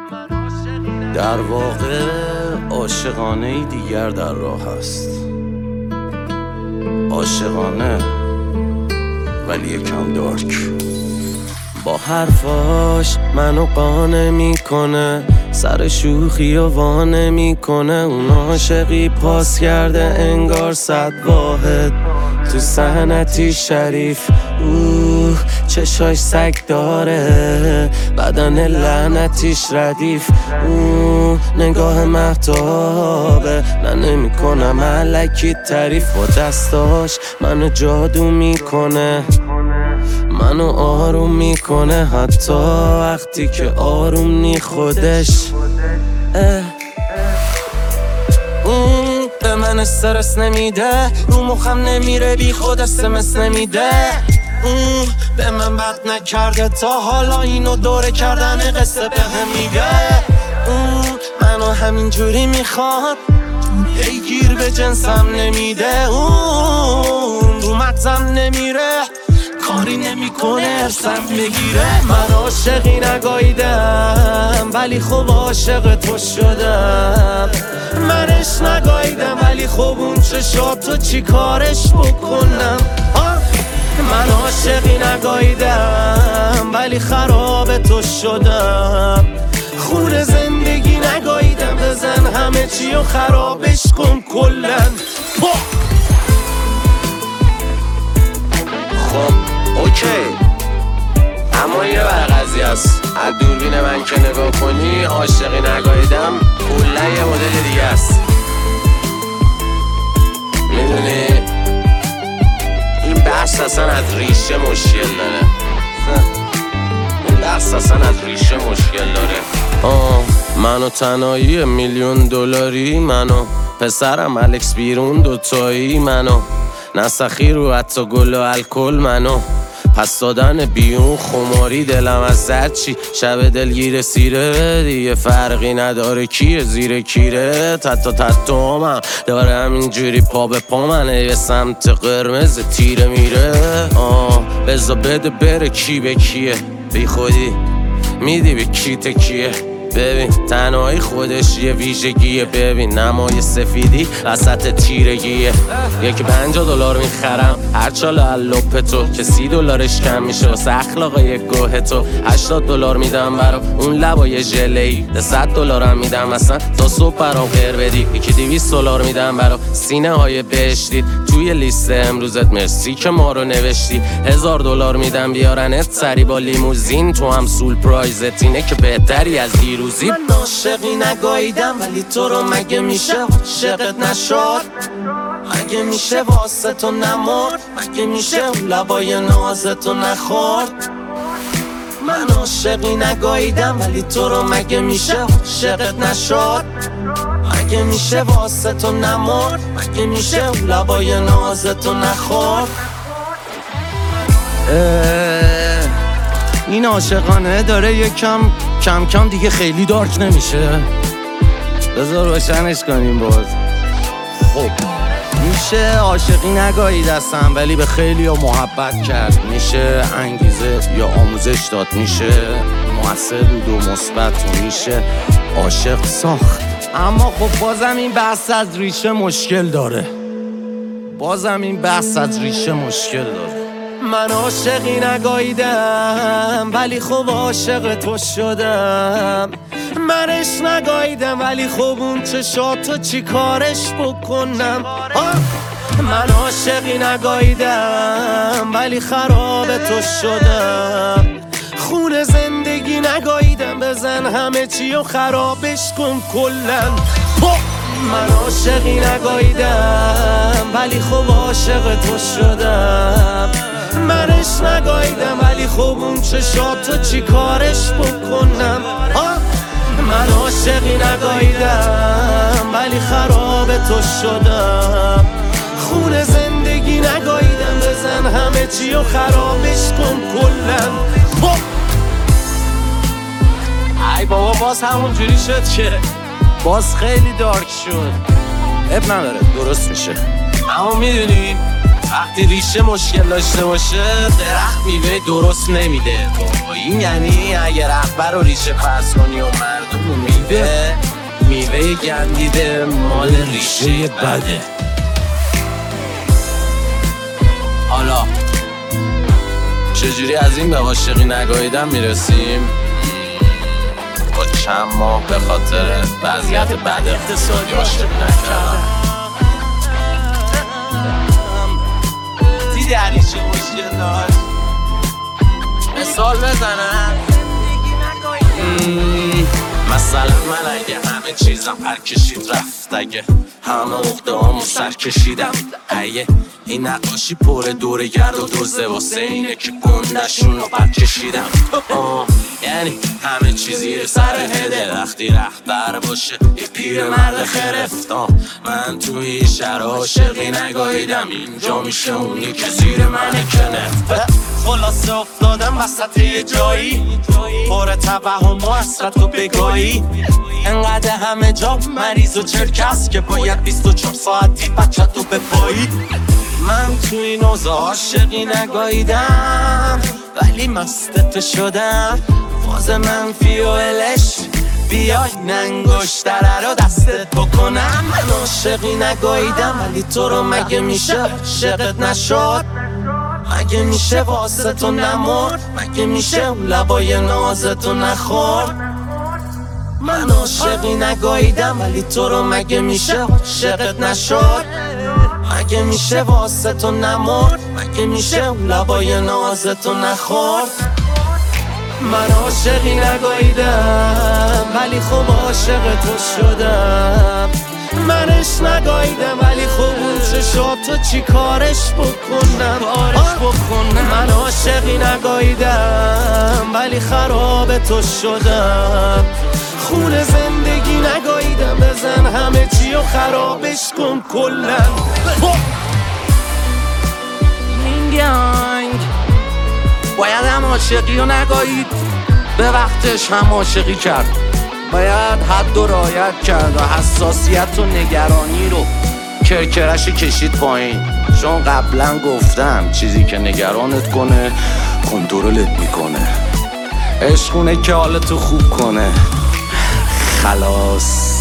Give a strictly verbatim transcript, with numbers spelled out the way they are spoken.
در واقع عاشقانه دیگر در راه است. عاشقانه ولی یکم دارک. با حرفاش منو قانع میکنه، سر شوخی و وانه میکنه. اون عاشقی پاس کرده انگار صد واحد تو صنعتی شریف. اوه چشاش سگ داره، بدن لعنتیش ردیف. اوه نگاه مهتابه، نه نمی کنم الکی تعریف. با دستاش منو جادو میکنه، منو آروم میکنه حتی وقتی که آروم نی خودش. اون به من استرس نمیده، رو مخم نمیره بی خود اسمس نمیده. اون به من بد نکرده تا حالا اینو دوره کردن قصه به هم میگه. اون منو همینجوری میخواد، ای گیر به جنسم نمیده. اون رو مغزم نمیره، کاری نمیکنه ارسم بگیره. من عاشقی نگاییدم ولی خب عاشق تو شدم. منش نگاییدم ولی خب اون چشاتو چی کارش بکنم. من عاشقی نگاییدم ولی خراب تو شدم. خون زندگی نگاییدم، بزن همه چی و خرابش کن کلن. خب اوکی، اما یه بر قضیه است. از دوربین من که نگاه کنی عاشقی نگاییدم کلا یه مدل دیگه است. میدونی این بحث اصلا از ریشه مشکل داره. این بحث اصلا از ریشه مشکل داره. آه منو تنهایی میلیون دلاری، منو پسرم الکس بیرون دوتایی، منو نسخی رو حتی گل و الکل، منو پس دادن بیون خماری. دلم از زد چی شب دلگیر سیره، دیگه فرقی نداره کیه زیر کیره. تتا تتا من داره همینجوری پا به پا منه، یه سمت قرمز تیره میره. آه بزا بده بره کی به کیه، بی خودی میدی به کی تکیه. ببین تنهایی خودش یه ویژگیه، ببین نمای سفیدی وسط تیرگیه. یکی پنجاه دلار میخرم هر چاله اللوپ تو، که سی دلارش کم میشه واسه اخلاق یک گوه تو. هشتاد دلار میدم برا اون لبای ژله‌ای، ده صد دلارم میدم اصلا تا صبح برام خیر بدی. یکی دویست دلار میدم برا سینه های بهشتی توی لیست امروزت، مرسی که ما رو نوشتی. هزار دلار میدم بیارنت سری با لیموزین، تو هم سول پرایزت اینه که بهتری از دیروزی. من عاشقی نگاییدم ولی تو رو مگه میشه عاشقت نشد؟ مگه میشه واسه تو نمرد؟ مگه میشه اون لبای نازتو نخورد؟ من عاشقی نگاییدم ولی تو رو مگه میشه عاشقت نشد؟ مگه میشه واسه تو نمرد؟ مگه میشه اون لبای نازتو نخورد؟ این عاشقانه داره یکم کم کم دیگه خیلی دارک نمیشه. بذار روشنش کنیم باز. خب میشه عاشقی نگاهی دستم ولی به خیلی ها محبت کرد. میشه انگیزه یا آموزش داد، میشه مؤثر بود و مثبت و میشه عاشق ساخت. اما خب بازم این بحث از ریشه مشکل داره. بازم این بحث از ریشه مشکل داره. من عاشقی نگاییدم ولی خب عاشق تو شدم. منش نگاییدم ولی خب اون چشاتو چی کارش بکنم. من عاشقی نگاییدم ولی خراب تو شدم. خون زندگی نگاییدم، بزن همه چی و خرابش کن کلن. من عاشقی نگاییدم ولی خب عاشق تو شدم. منش نگاییدم ولی خب اون چشاتو چی کارش بکنم. من عاشقی نگاییدم ولی خراب تو شدم. خون زندگی نگاییدم، بزن همه چی و خرابش کن کلن. ای بابا باز همون جوری شد که باز خیلی دارک شد. اب نداره درست میشه. اما میدونی وقتی ریشه مشکل داشته باشه درخت میوه درست نمیده. این یعنی اگه رهبر رو ریشه پس کنی و مردم رو میوه میوه گندیده مال ریشه بده. حالا چجوری از این به عاشقی نگاهیدن میرسیم؟ با چند ماه به خاطر وضعیت بد اقتصادی عاشقی نکردم. دیدی علی چه مشکل داشت؟ مثال بزنم مثلا من اگه همه چیزم پر کشید رفت، اگه همه اخته همو سر کشیدم، ایه این نقاشی پر دوره گرد و دوزه واسه اینه که گندشون رو پر کشیدم. آه یعنی همه چیزی سر هده وقتی رهبر باشه یه پیر مرد خرفت. آه من توی شهر عاشقی نگاهیدم، اینجا میشه اونی که زیر منه که نفت. خلاصه افتادم وسط یه جایی پر توهم و حسرت و بگاهی، انقدر همه جا مریض و چرکس که باید بیست و چهار ساعتی بچت و بپایی. من تو این اوضاع عاشقی نگاهیدم ولی مستت شدم. فاز منفی و الش بیای ننگشتره رو دستت بکنم. من عاشقی نگاهیدم ولی تو رو مگه میشه عاشقت نشد؟ مگه میشه واسه تو نمرد؟ مگه میشه اون لبای نازتو نخورد؟ من عاشقی نگاهیدم ولی تو رو مگه میشه عاشقت نشد؟ مگه میشه واسه تو نمرد؟ مگه میشه اون لبای نازتو نخورد؟ من عاشقی نگاهیدم ولی خب عاشق تو شدم. منش نگاهیدم ولی خب اون چشاتو چی کارش بکنم؟ آرش بکنم. من عاشقی نگاهیدم ولی خراب تو شدم. خون زندگی نگاهیدم بزن همه چی و خرابش کن کلن. این گنگ باید هم عاشقی رو نگاهید، به وقتش هم عاشقی کرد. باید حد و رعایت کرد و حساسیت و نگرانی رو کرکرش کشید پایین. چون قبلا گفتم چیزی که نگرانت کنه کنترلت میکنه. عشقونه که حالتو خوب کنه. خلاص.